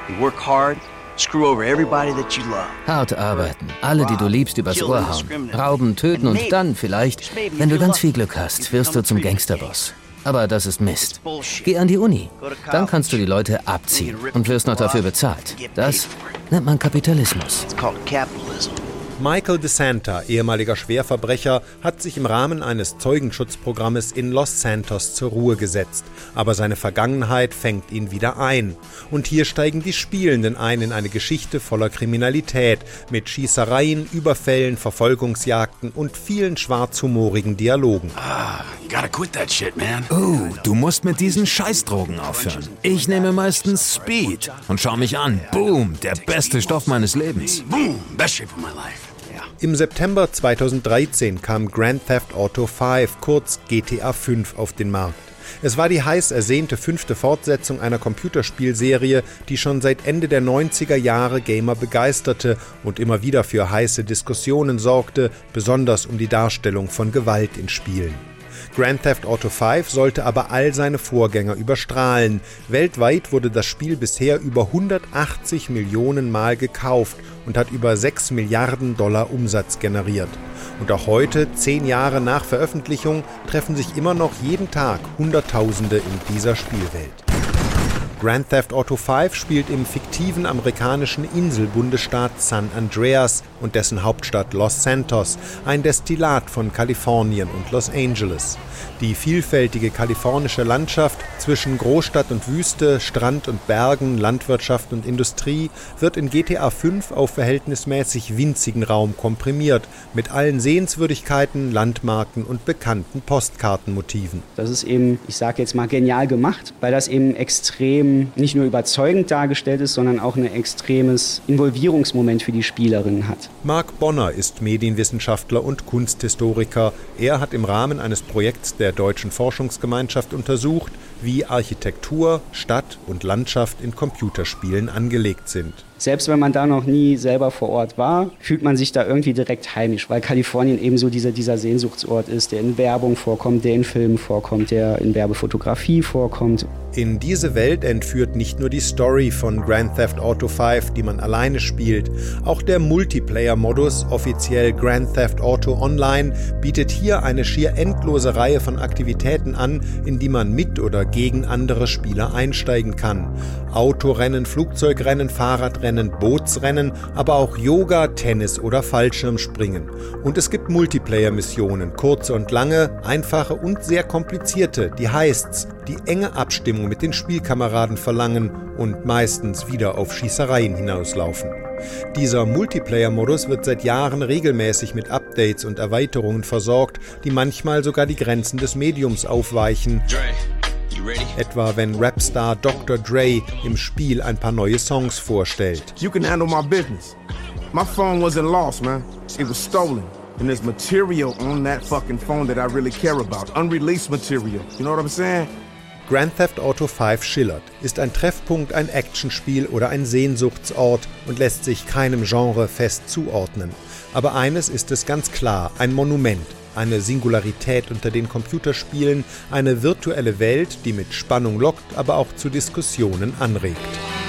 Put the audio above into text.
You work hard, screw over everybody that you love. Hart arbeiten, alle, die du liebst, übers Ohr hauen, rauben, töten und dann vielleicht, wenn du ganz viel Glück hast, wirst du zum Gangsterboss. Aber das ist Mist. Geh an die Uni, dann kannst du die Leute abziehen und wirst noch dafür bezahlt. Das nennt man Kapitalismus. Michael DeSanta, ehemaliger Schwerverbrecher, hat sich im Rahmen eines Zeugenschutzprogrammes in Los Santos zur Ruhe gesetzt. Aber seine Vergangenheit fängt ihn wieder ein. Und hier steigen die Spielenden ein in eine Geschichte voller Kriminalität, mit Schießereien, Überfällen, Verfolgungsjagden und vielen schwarzhumorigen Dialogen. Du musst mit diesen Scheißdrogen aufhören. Ich nehme meistens Speed und schau mich an. Boom, der beste Stoff meines Lebens. Im September 2013 kam Grand Theft Auto 5, kurz GTA 5, auf den Markt. Es war die heiß ersehnte 5. Fortsetzung einer Computerspielserie, die schon seit Ende der 90er Jahre Gamer begeisterte und immer wieder für heiße Diskussionen sorgte, besonders um die Darstellung von Gewalt in Spielen. Grand Theft Auto 5 sollte aber all seine Vorgänger überstrahlen. Weltweit wurde das Spiel bisher über 180 Millionen Mal gekauft und hat über 6 Milliarden $ Umsatz generiert. Und auch heute, 10 Jahre nach Veröffentlichung, treffen sich immer noch jeden Tag Hunderttausende in dieser Spielwelt. Grand Theft Auto 5 spielt im fiktiven amerikanischen Inselbundesstaat San Andreas und dessen Hauptstadt Los Santos, ein Destillat von Kalifornien und Los Angeles. Die vielfältige kalifornische Landschaft zwischen Großstadt und Wüste, Strand und Bergen, Landwirtschaft und Industrie wird in GTA 5 auf verhältnismäßig winzigen Raum komprimiert, mit allen Sehenswürdigkeiten, Landmarken und bekannten Postkartenmotiven. Das ist eben, ich sage jetzt mal, genial gemacht, weil das eben extrem nicht nur überzeugend dargestellt ist, sondern auch ein extremes Involvierungsmoment für die Spielerin hat. Mark Bonner ist Medienwissenschaftler und Kunsthistoriker. Er hat im Rahmen eines Projekts der Deutschen Forschungsgemeinschaft untersucht, wie Architektur, Stadt und Landschaft in Computerspielen angelegt sind. Selbst wenn man da noch nie selber vor Ort war, fühlt man sich da irgendwie direkt heimisch, weil Kalifornien eben so dieser Sehnsuchtsort ist, der in Werbung vorkommt, der in Filmen vorkommt, der in Werbefotografie vorkommt. In diese Welt entführt nicht nur die Story von Grand Theft Auto 5, die man alleine spielt. Auch der Multiplayer-Modus, offiziell Grand Theft Auto Online, bietet hier eine schier endlose Reihe von Aktivitäten an, in die man mit oder gegen andere Spieler einsteigen kann. Autorennen, Flugzeugrennen, Fahrradrennen, Bootsrennen, aber auch Yoga, Tennis oder Fallschirmspringen. Und es gibt Multiplayer-Missionen, kurze und lange, einfache und sehr komplizierte, die Heists, die enge Abstimmung mit den Spielkameraden verlangen und meistens wieder auf Schießereien hinauslaufen. Dieser Multiplayer-Modus wird seit Jahren regelmäßig mit Updates und Erweiterungen versorgt, die manchmal sogar die Grenzen des Mediums aufweichen. Etwa wenn Rapstar Dr. Dre im Spiel ein paar neue Songs vorstellt. You can handle my business. My phone wasn't lost, man. It was stolen. And there's material on that fucking phone that I really care about. Unreleased material. You know what I'm saying? Grand Theft Auto 5 schillert, ist ein Treffpunkt, ein Actionspiel oder ein Sehnsuchtsort und lässt sich keinem Genre fest zuordnen. Aber eines ist es ganz klar, ein Monument, eine Singularität unter den Computerspielen, eine virtuelle Welt, die mit Spannung lockt, aber auch zu Diskussionen anregt.